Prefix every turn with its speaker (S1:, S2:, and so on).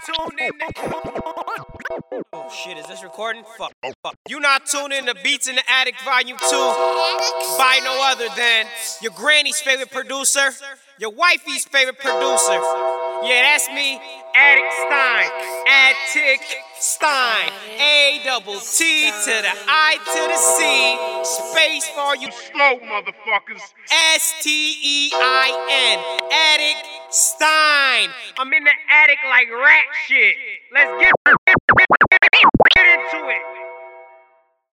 S1: tuned in to... Oh shit, is this recording? Fuck. You not tuned in to Beats in the Attic Volume 2 by no other than your granny's favorite producer, your wifey's favorite producer. Yeah, that's me, Attic Stein. Attic Stein. A-double-T to the I to the C. Space for you slow motherfuckers. S-T-E-I-N. Attic Stein. I'm in the attic like rat shit. Let's get